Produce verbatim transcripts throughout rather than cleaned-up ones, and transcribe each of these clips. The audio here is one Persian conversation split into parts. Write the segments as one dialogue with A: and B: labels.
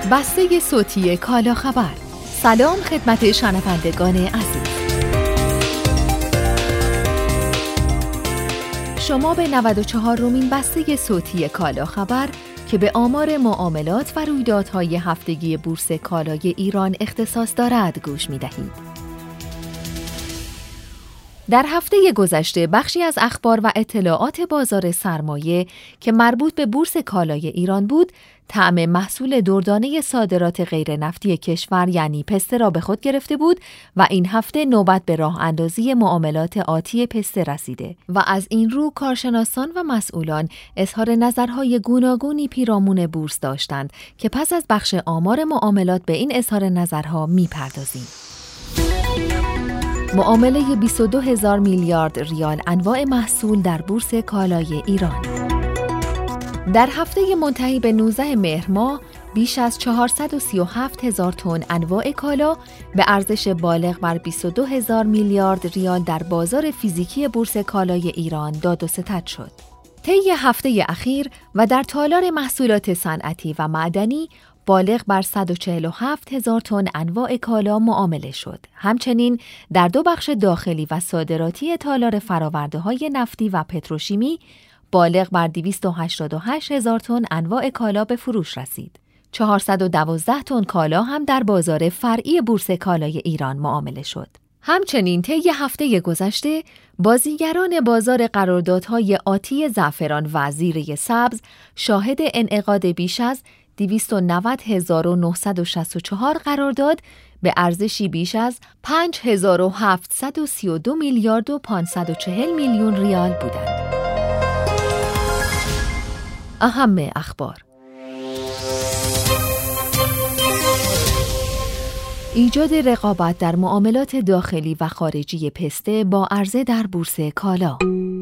A: بسته صوتی کالا خبر. سلام خدمت شنوندگان عزیز. شما به نود و چهارمین بسته صوتی کالا خبر که به آمار معاملات و رویدادهای هفتگی بورس کالای ایران اختصاص دارد گوش می‌دهید. در هفته گذشته بخشی از اخبار و اطلاعات بازار سرمایه که مربوط به بورس کالای ایران بود، طعم محصول دردانه صادرات غیر نفتی کشور یعنی پسته را به خود گرفته بود و این هفته نوبت به راه اندازی معاملات آتی پسته رسیده و از این رو کارشناسان و مسئولان اظهار نظرهای گوناگونی پیرامون بورس داشتند که پس از بخش آمار معاملات به این اظهار نظرها می‌پردازیم. معامله بیست و دو هزار میلیارد ریال انواع محصول در بورس کالای ایران. در هفته منتهی به نوزدهم مهر ماه بیش از چهارصد و سی و هفت هزار تن انواع کالا به ارزش بالغ بر بیست و دو هزار میلیارد ریال در بازار فیزیکی بورس کالای ایران داد و ستد شد. طی هفته اخیر و در تالار محصولات صنعتی و معدنی بالغ بر صد و چهل و هفت هزار تن انواع کالا معامله شد. همچنین در دو بخش داخلی و صادراتی تالار فرآورده‌های نفتی و پتروشیمی بالغ بر دویست و هشتاد و هشت هزار تن انواع کالا به فروش رسید. چهارصد و دوازده تن کالا هم در بازار فرعی بورس کالای ایران معامله شد. همچنین طی هفته گذشته بازیگران بازار قراردادهای آتی زعفران و زیره سبز شاهد انعقاد بیش از دویست و نود هزار و نهصد و شصت و چهار قرارداد به ارزشی بیش از پنج هزار و هفتصد و سی و دو میلیارد و پانصد و چهل میلیون ریال بودند. اهم اخبار: ایجاد رقابت در معاملات داخلی و خارجی پسته با عرضه در بورس کالا.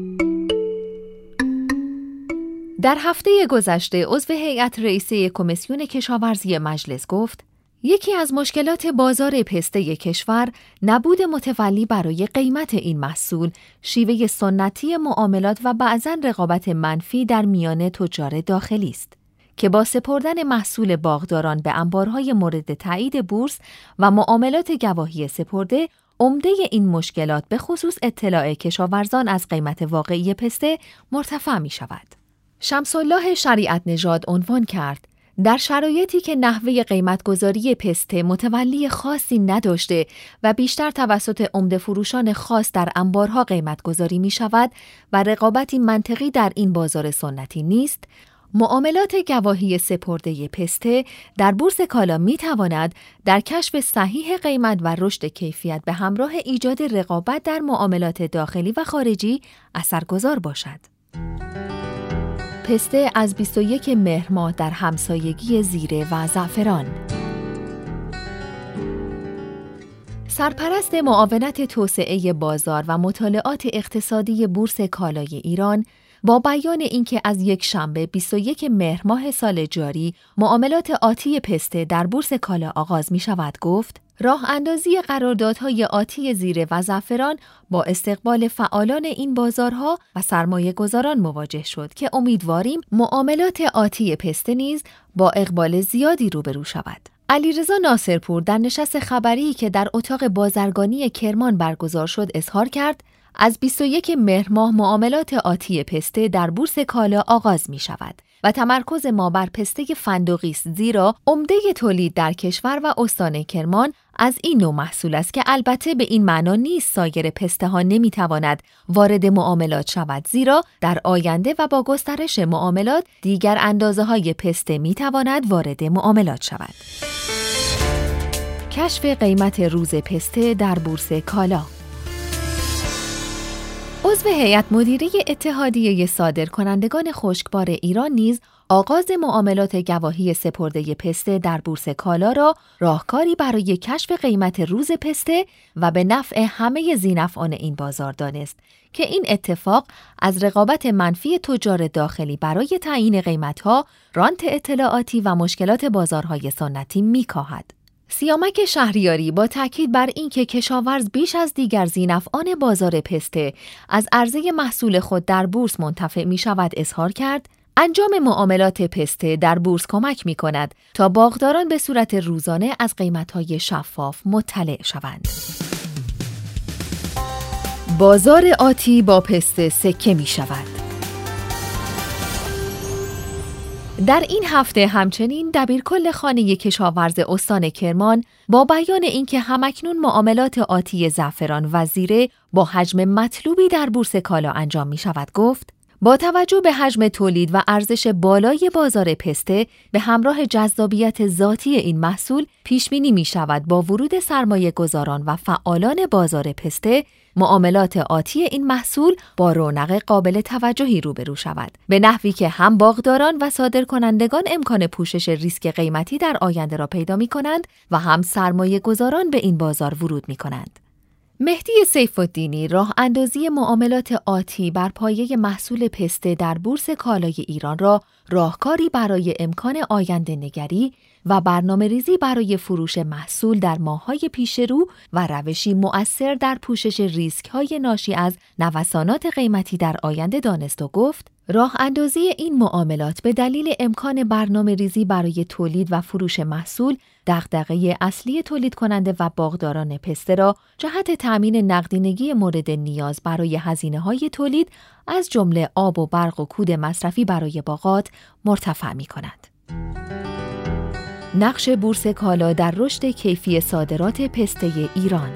A: در هفته گذشته عضو هیئت رئیسه کمیسیون کشاورزی مجلس گفت یکی از مشکلات بازار پسته کشور نبود متولی برای قیمت این محصول، شیوه سنتی معاملات و بعضاً رقابت منفی در میان تجار داخلی است که با سپردن محصول باغداران به انبارهای مورد تایید بورس و معاملات گواهی سپرده، عمده این مشکلات به خصوص اطلاع کشاورزان از قیمت واقعی پسته مرتفع می شود. شمس‌الله شریعت نژاد عنوان کرد در شرایطی که نحوه قیمتگذاری پسته متولی خاصی نداشته و بیشتر توسط عمده فروشان خاص در انبارها قیمتگذاری می شود و رقابتی منطقی در این بازار سنتی نیست، معاملات گواهی سپرده پسته در بورس کالا می تواند در کشف صحیح قیمت و رشد کیفیت به همراه ایجاد رقابت در معاملات داخلی و خارجی اثرگذار باشد. پسته از بیست و یکم مهر ماه در همسایگی زیره و زعفران. سرپرست معاونت توسعه بازار و مطالعات اقتصادی بورس کالای ایران با بیان اینکه از یک شنبه بیست و یکم مهر ماه سال جاری معاملات آتی پسته در بورس کالا آغاز می شود گفت راه اندازی قراردادهای آتی زیره و زعفران با استقبال فعالان این بازارها و سرمایه گذاران مواجه شد که امیدواریم معاملات آتی پسته نیز با اقبال زیادی روبرو شود. علیرضا ناصرپور در نشست خبری که در اتاق بازرگانی کرمان برگزار شد اظهار کرد از بیست و یکم مهر ماه معاملات آتی پسته در بورس کالا آغاز می شود و تمرکز ما بر پسته فندقی است، زیرا عمده تولید در کشور و استان کرمان از این نوع محصول است که البته به این معنا نیست سایر پسته ها نمی تواند وارد معاملات شود، زیرا در آینده و با گسترش معاملات دیگر اندازه های پسته می تواند وارد معاملات شود. کشف قیمت روز پسته در بورس کالا. عضو هیئت مدیره اتحادیه صادرکنندگان خشکبار ایران نیز آغاز معاملات گواهی سپرده پسته در بورس کالا را راهکاری برای کشف قیمت روز پسته و به نفع همه ذی‌نفعان این بازار دانست که این اتفاق از رقابت منفی تجار داخلی برای تعیین قیمت‌ها، رانت اطلاعاتی و مشکلات بازارهای سنتی می‌کاهد. سیامک شهریاری با تاکید بر اینکه کشاورز بیش از دیگر ذی‌نفعان بازار پسته از عرضه محصول خود در بورس منتفع می شود اظهار کرد انجام معاملات پسته در بورس کمک می کند تا باغداران به صورت روزانه از قیمت‌های شفاف مطلع شوند. بازار آتی با پسته سکه می شود. در این هفته همچنین دبیرکل خانه کشاورز استان کرمان با بیان اینکه همکنون معاملات آتی زعفران و زیره با حجم مطلوبی در بورس کالا انجام می شود گفت: با توجه به حجم تولید و ارزش بالای بازار پسته به همراه جذابیت ذاتی این محصول پیش بینی می شود با ورود سرمایه گذاران و فعالان بازار پسته معاملات آتی این محصول با رونق قابل توجهی روبرو شود، به نحوی که هم باغداران و صادرکنندگان امکان پوشش ریسک قیمتی در آینده را پیدا می کنند و هم سرمایه گذاران به این بازار ورود می کنند. مهدی سیف الدینی راه اندازی معاملات آتی بر پایه محصول پسته در بورس کالای ایران را راهکاری برای امکان آینده نگری و برنامه ریزی برای فروش محصول در ماه‌های پیش رو و روشی مؤثر در پوشش ریسک‌های ناشی از نوسانات قیمتی در آینده دانست و گفت: راه اندازی این معاملات به دلیل امکان برنامه ریزی برای تولید و فروش محصول دغدغه اصلی تولید کننده و باغداران پسته را جهت تأمین نقدینگی مورد نیاز برای هزینه‌های تولید از جمله آب و برق و کود مصرفی برای باغات مرتفع می‌کند. نقش بورس کالا در رشد کیفی صادرات پسته ایران.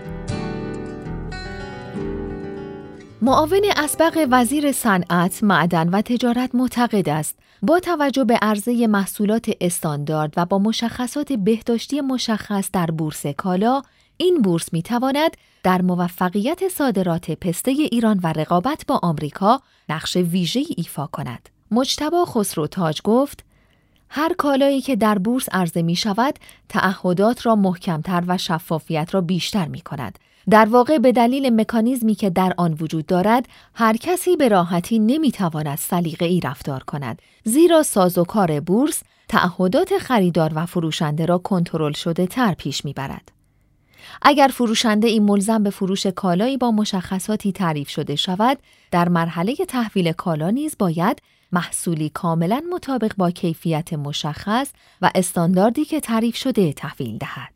A: معاون اسبق وزیر صنعت، معدن و تجارت معتقد است با توجه به عرضه محصولات استاندارد و با مشخصات بهداشتی مشخص در بورس کالا، این بورس می‌تواند در موفقیت صادرات پسته ایران و رقابت با آمریکا نقش ویژه‌ای ایفا کند. مجتبی خسروتاج گفت: هر کالایی که در بورس عرضه می شود، تعهدات را محکمتر و شفافیت را بیشتر می کند. در واقع به دلیل مکانیزمی که در آن وجود دارد، هر کسی به راحتی نمی تواند سلیقه‌ای رفتار کند، زیرا سازوکار بورس تعهدات خریدار و فروشنده را کنترل شده تر پیش می برد. اگر فروشنده این ملزم به فروش کالایی با مشخصاتی تعریف شده شود، در مرحله تحویل کالا نیز باید محصولی کاملا مطابق با کیفیت مشخص و استانداردی که تعریف شده تحویل دهد.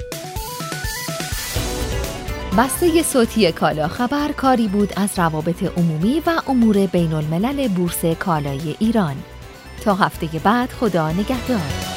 A: بسته صوتی کالا خبر کاری بود از روابط عمومی و امور بین الملل بورس کالای ایران. تا هفته بعد، خدا نگهدار.